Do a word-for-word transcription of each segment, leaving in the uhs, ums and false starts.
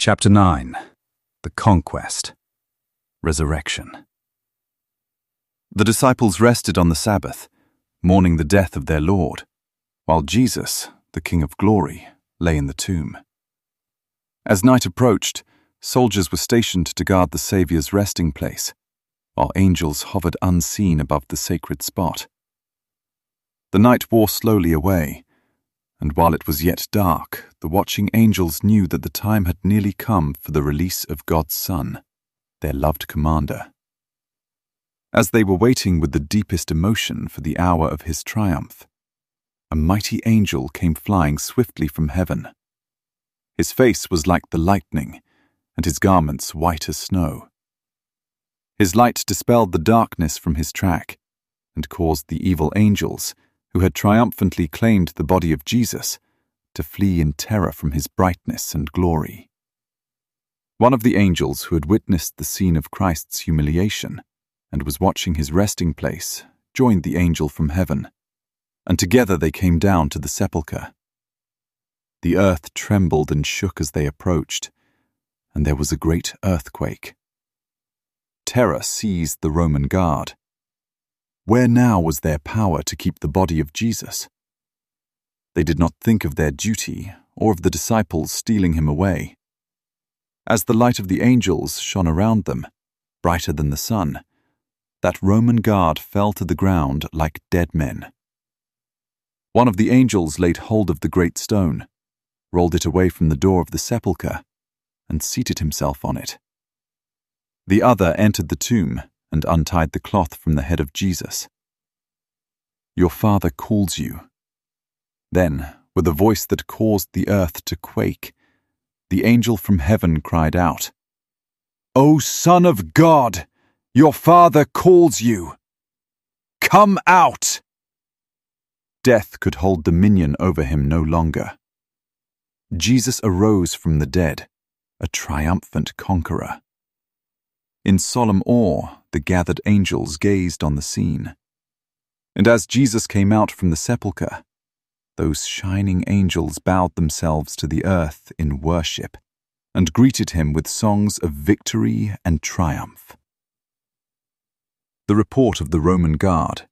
Chapter nine. The Conquest. Resurrection. The disciples rested on the Sabbath, mourning the death of their Lord, while Jesus, the King of Glory, lay in the tomb. As night approached, soldiers were stationed to guard the Saviour's resting place, while angels hovered unseen above the sacred spot. The night wore slowly away, and while it was yet dark, the watching angels knew that the time had nearly come for the release of God's Son, their loved commander. As they were waiting with the deepest emotion for the hour of his triumph, a mighty angel came flying swiftly from heaven. His face was like the lightning, and his garments white as snow. His light dispelled the darkness from his track, and caused the evil angels, who had triumphantly claimed the body of Jesus, to flee in terror from his brightness and glory. One of the angels who had witnessed the scene of Christ's humiliation and was watching his resting place joined the angel from heaven, and together they came down to the sepulchre. The earth trembled and shook as they approached, and there was a great earthquake. Terror seized the Roman guard. Where now was their power to keep the body of Jesus? They did not think of their duty or of the disciples stealing him away. As the light of the angels shone around them, brighter than the sun, that Roman guard fell to the ground like dead men. One of the angels laid hold of the great stone, rolled it away from the door of the sepulchre, and seated himself on it. The other entered the tomb and untied the cloth from the head of Jesus. "Your Father calls you." Then, with a voice that caused the earth to quake, the angel from heaven cried out, "O Son of God, your Father calls you. Come out!" Death could hold dominion over him no longer. Jesus arose from the dead, a triumphant conqueror. In solemn awe, the gathered angels gazed on the scene. And as Jesus came out from the sepulchre, those shining angels bowed themselves to the earth in worship and greeted him with songs of victory and triumph. The report of the Roman guard.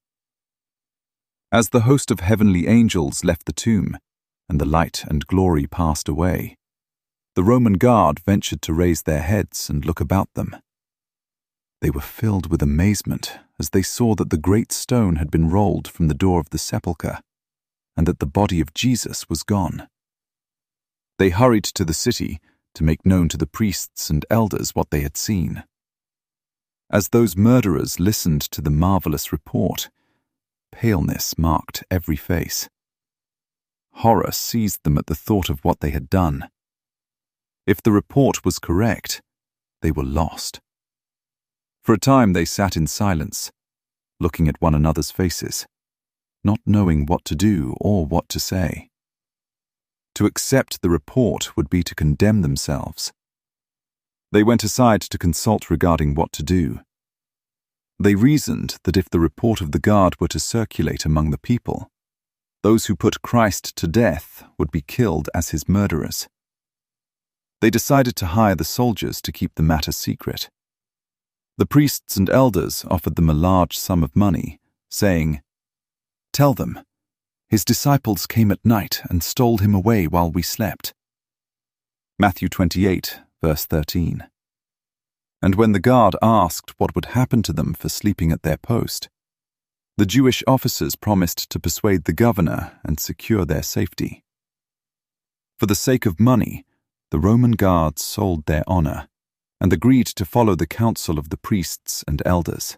As the host of heavenly angels left the tomb, and the light and glory passed away, the Roman guard ventured to raise their heads and look about them. They were filled with amazement as they saw that the great stone had been rolled from the door of the sepulchre, and that the body of Jesus was gone. They hurried to the city to make known to the priests and elders what they had seen. As those murderers listened to the marvelous report, paleness marked every face. Horror seized them at the thought of what they had done. If the report was correct, they were lost. For a time they sat in silence, looking at one another's faces, not knowing what to do or what to say. To accept the report would be to condemn themselves. They went aside to consult regarding what to do. They reasoned that if the report of the guard were to circulate among the people, those who put Christ to death would be killed as his murderers. They decided to hire the soldiers to keep the matter secret. The priests and elders offered them a large sum of money, saying, "Tell them, his disciples came at night and stole him away while we slept." Matthew twenty-eight, verse thirteen. And when the guard asked what would happen to them for sleeping at their post, the Jewish officers promised to persuade the governor and secure their safety. For the sake of money, the Roman guards sold their honor and agreed to follow the counsel of the priests and elders.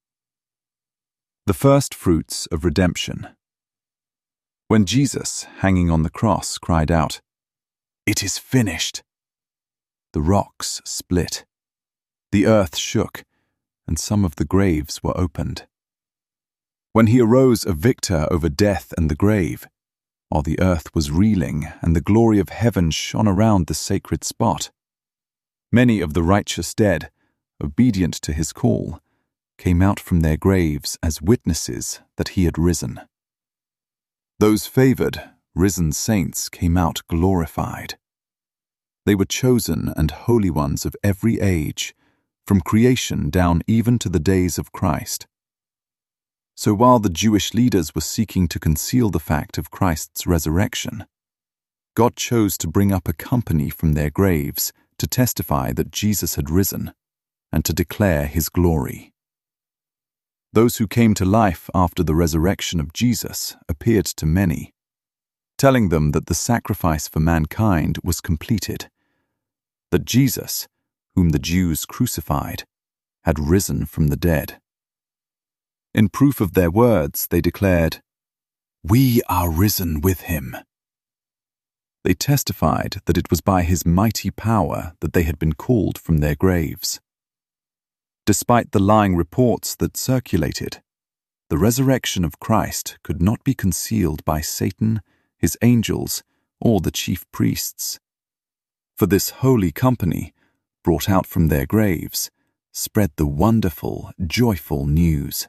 The first fruits of redemption. When Jesus, hanging on the cross, cried out, "It is finished," the rocks split, the earth shook, and some of the graves were opened. When he arose a victor over death and the grave, while the earth was reeling and the glory of heaven shone around the sacred spot, many of the righteous dead, obedient to his call, came out from their graves as witnesses that he had risen. Those favored, risen saints came out glorified. They were chosen and holy ones of every age, from creation down even to the days of Christ. So while the Jewish leaders were seeking to conceal the fact of Christ's resurrection, God chose to bring up a company from their graves to testify that Jesus had risen and to declare his glory. Those who came to life after the resurrection of Jesus appeared to many, telling them that the sacrifice for mankind was completed, that Jesus, whom the Jews crucified, had risen from the dead. In proof of their words, they declared, "We are risen with him." They testified that it was by his mighty power that they had been called from their graves. Despite the lying reports that circulated, the resurrection of Christ could not be concealed by Satan, his angels, or the chief priests. For this holy company, brought out from their graves, spread the wonderful, joyful news.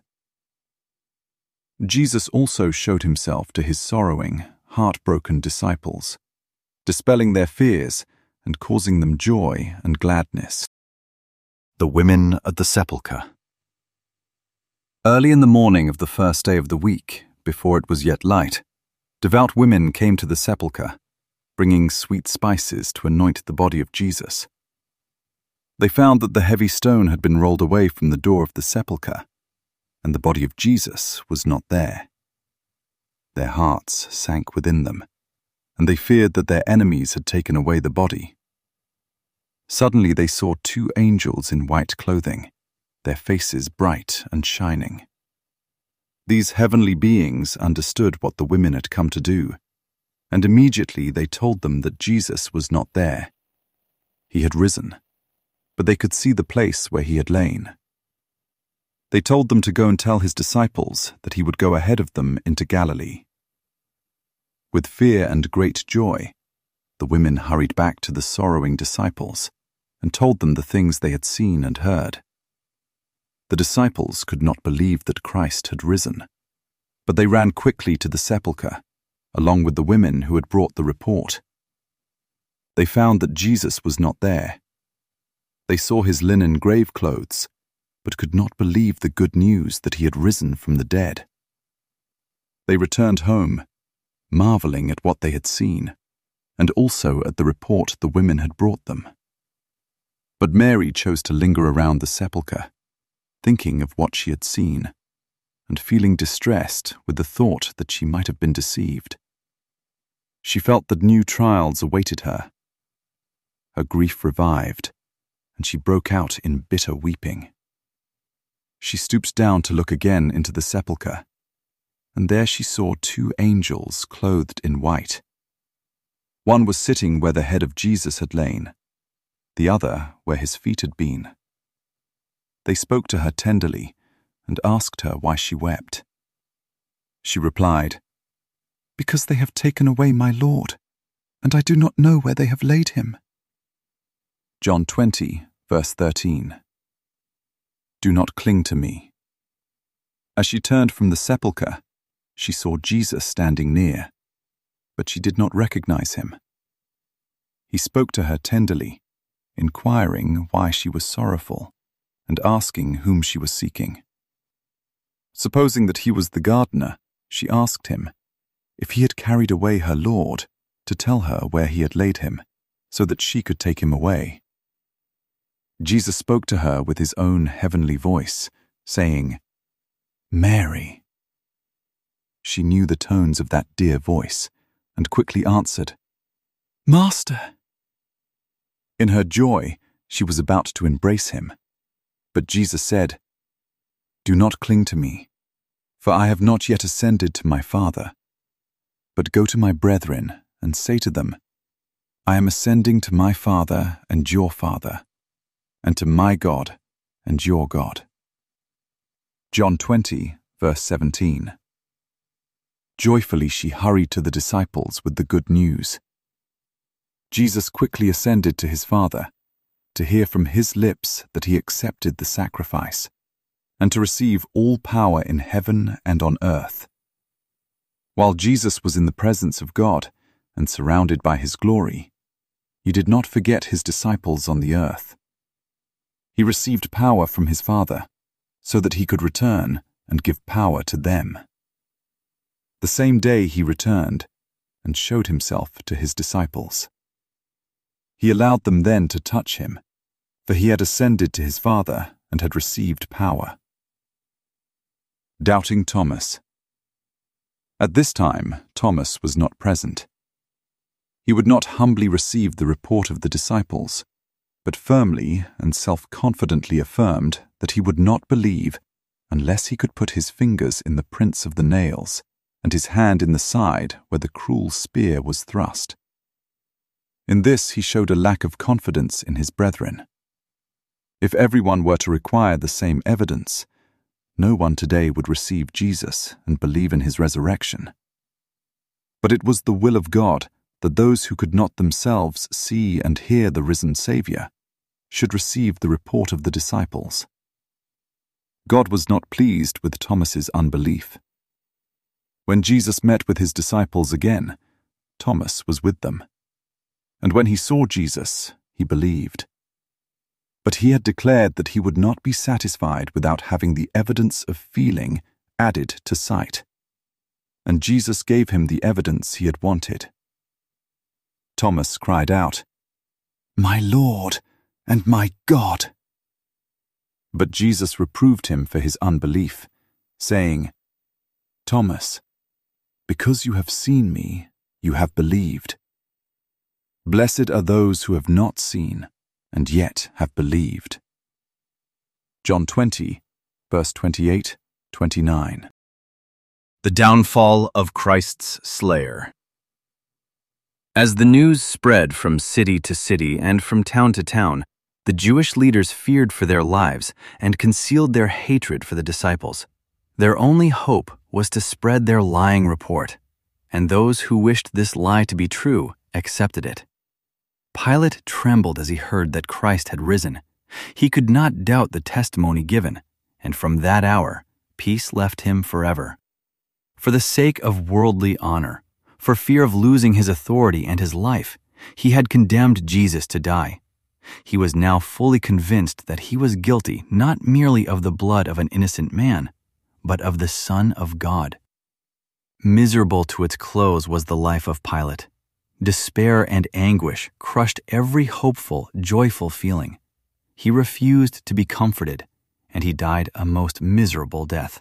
Jesus also showed himself to his sorrowing, heartbroken disciples, dispelling their fears and causing them joy and gladness. The women at the sepulchre. Early in the morning of the first day of the week, before it was yet light, devout women came to the sepulchre, bringing sweet spices to anoint the body of Jesus. They found that the heavy stone had been rolled away from the door of the sepulchre, and the body of Jesus was not there. Their hearts sank within them, and they feared that their enemies had taken away the body. Suddenly they saw two angels in white clothing, their faces bright and shining. These heavenly beings understood what the women had come to do, and immediately they told them that Jesus was not there. He had risen, but they could see the place where he had lain. They told them to go and tell his disciples that he would go ahead of them into Galilee. With fear and great joy, the women hurried back to the sorrowing disciples and told them the things they had seen and heard. The disciples could not believe that Christ had risen, but they ran quickly to the sepulchre, along with the women who had brought the report. They found that Jesus was not there. They saw his linen grave clothes, but could not believe the good news that he had risen from the dead. They returned home, marveling at what they had seen, and also at the report the women had brought them. But Mary chose to linger around the sepulchre, thinking of what she had seen, and feeling distressed with the thought that she might have been deceived. She felt that new trials awaited her. Her grief revived, and she broke out in bitter weeping. She stooped down to look again into the sepulchre, and there she saw two angels clothed in white. One was sitting where the head of Jesus had lain, the other where his feet had been. They spoke to her tenderly and asked her why she wept. She replied, "Because they have taken away my Lord, and I do not know where they have laid him." John twenty, verse thirteen. Do not cling to me. As she turned from the sepulchre, she saw Jesus standing near, but she did not recognize him. He spoke to her tenderly, inquiring why she was sorrowful and asking whom she was seeking. Supposing that he was the gardener, she asked him if he had carried away her Lord to tell her where he had laid him, so that she could take him away. Jesus spoke to her with his own heavenly voice, saying, "Mary." She knew the tones of that dear voice and quickly answered, "Master." In her joy, she was about to embrace him, but Jesus said, "Do not cling to me, for I have not yet ascended to my Father. But go to my brethren and say to them, I am ascending to my Father and your Father, and to my God and your God." John twenty, verse seventeen. Joyfully she hurried to the disciples with the good news. Jesus quickly ascended to his Father, to hear from his lips that he accepted the sacrifice, and to receive all power in heaven and on earth. While Jesus was in the presence of God and surrounded by his glory, he did not forget his disciples on the earth. He received power from his Father, so that he could return and give power to them. The same day he returned and showed himself to his disciples. He allowed them then to touch him, for he had ascended to his Father and had received power. Doubting Thomas. At this time, Thomas was not present. He would not humbly receive the report of the disciples, but firmly and self-confidently affirmed that he would not believe unless he could put his fingers in the prints of the nails and his hand in the side where the cruel spear was thrust. In this he showed a lack of confidence in his brethren. If everyone were to require the same evidence, no one today would receive Jesus and believe in his resurrection. But it was the will of God that those who could not themselves see and hear the risen Savior should receive the report of the disciples. God was not pleased with Thomas's unbelief. When Jesus met with his disciples again, Thomas was with them. And when he saw Jesus, he believed. But he had declared that he would not be satisfied without having the evidence of feeling added to sight. And Jesus gave him the evidence he had wanted. Thomas cried out, "My Lord and my God!" But Jesus reproved him for his unbelief, saying, "Thomas, because you have seen me, you have believed. Blessed are those who have not seen and yet have believed." John twenty, verse twenty-eight, twenty-nine. The downfall of Christ's slayer. As the news spread from city to city and from town to town, the Jewish leaders feared for their lives and concealed their hatred for the disciples. Their only hope was to spread their lying report, and those who wished this lie to be true accepted it. Pilate trembled as he heard that Christ had risen. He could not doubt the testimony given, and from that hour, peace left him forever. For the sake of worldly honor, for fear of losing his authority and his life, he had condemned Jesus to die. He was now fully convinced that he was guilty not merely of the blood of an innocent man, but of the Son of God. Miserable to its close was the life of Pilate. Despair and anguish crushed every hopeful, joyful feeling. He refused to be comforted, and he died a most miserable death.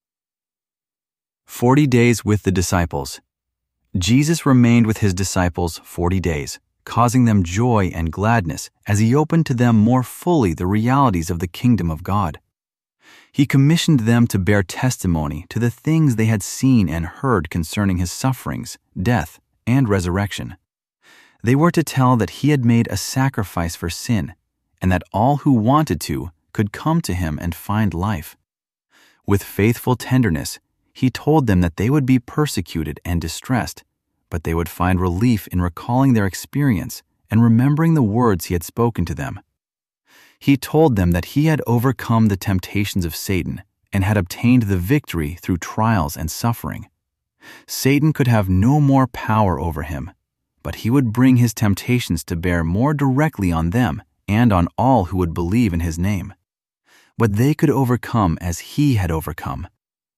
Forty days with the disciples. Jesus remained with his disciples forty days, causing them joy and gladness as he opened to them more fully the realities of the kingdom of God. He commissioned them to bear testimony to the things they had seen and heard concerning his sufferings, death, and resurrection. They were to tell that he had made a sacrifice for sin, and that all who wanted to could come to him and find life. With faithful tenderness, he told them that they would be persecuted and distressed, but they would find relief in recalling their experience and remembering the words he had spoken to them. He told them that he had overcome the temptations of Satan and had obtained the victory through trials and suffering. Satan could have no more power over him, but he would bring his temptations to bear more directly on them and on all who would believe in his name. But they could overcome as he had overcome.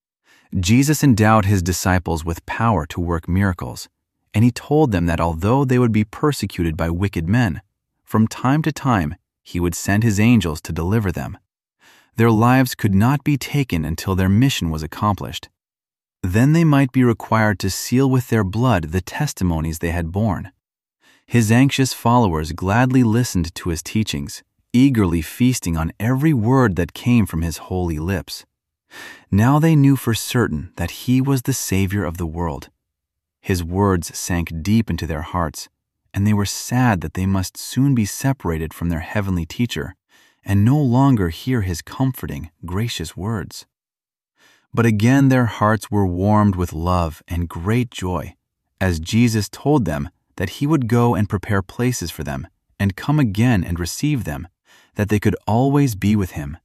Jesus endowed his disciples with power to work miracles, and he told them that although they would be persecuted by wicked men, from time to time he would send his angels to deliver them. Their lives could not be taken until their mission was accomplished. Then they might be required to seal with their blood the testimonies they had borne. His anxious followers gladly listened to his teachings, eagerly feasting on every word that came from his holy lips. Now they knew for certain that he was the Savior of the world. His words sank deep into their hearts, and they were sad that they must soon be separated from their heavenly teacher and no longer hear his comforting, gracious words. But again their hearts were warmed with love and great joy, as Jesus told them that he would go and prepare places for them and come again and receive them, that they could always be with him.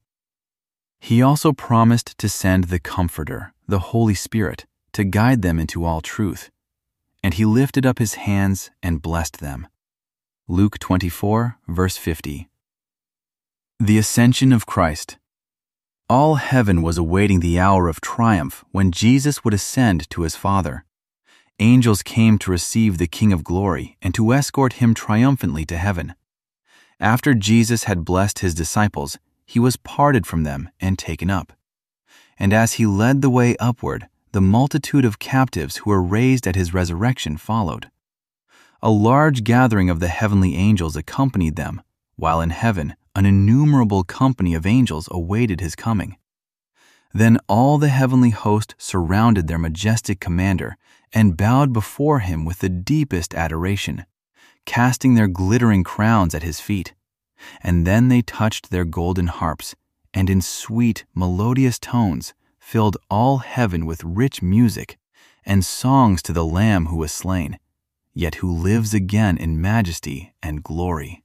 He also promised to send the Comforter, the Holy Spirit, to guide them into all truth. And he lifted up his hands and blessed them. Luke twenty-four, verse fifty. The Ascension of Christ. All heaven was awaiting the hour of triumph when Jesus would ascend to his Father. Angels came to receive the King of Glory and to escort him triumphantly to heaven. After Jesus had blessed his disciples, he was parted from them and taken up. And as he led the way upward, the multitude of captives who were raised at his resurrection followed. A large gathering of the heavenly angels accompanied them, while in heaven an innumerable company of angels awaited his coming. Then all the heavenly host surrounded their majestic commander and bowed before him with the deepest adoration, casting their glittering crowns at his feet. And then they touched their golden harps, and in sweet, melodious tones filled all heaven with rich music and songs to the Lamb who was slain, yet who lives again in majesty and glory.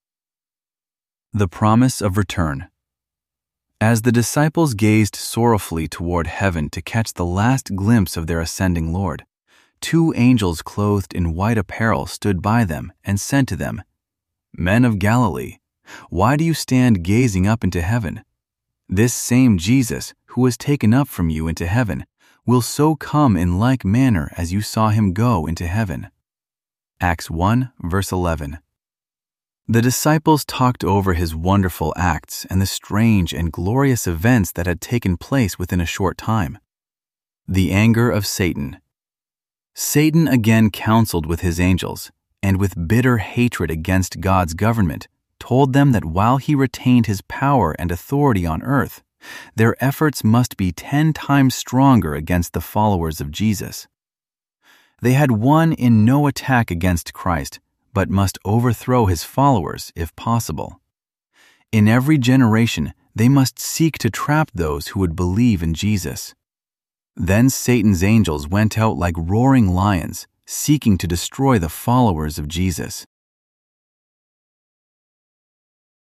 The Promise of Return. As the disciples gazed sorrowfully toward heaven to catch the last glimpse of their ascending Lord, two angels clothed in white apparel stood by them and said to them, "Men of Galilee, why do you stand gazing up into heaven? This same Jesus, who was taken up from you into heaven, will so come in like manner as you saw him go into heaven." Acts one, verse eleven. The disciples talked over his wonderful acts and the strange and glorious events that had taken place within a short time. The anger of Satan. Satan again counseled with his angels, and with bitter hatred against God's government, told them that while he retained his power and authority on earth, their efforts must be ten times stronger against the followers of Jesus. They had won in no attack against Christ, but must overthrow his followers if possible. In every generation, they must seek to trap those who would believe in Jesus. Then Satan's angels went out like roaring lions, seeking to destroy the followers of Jesus.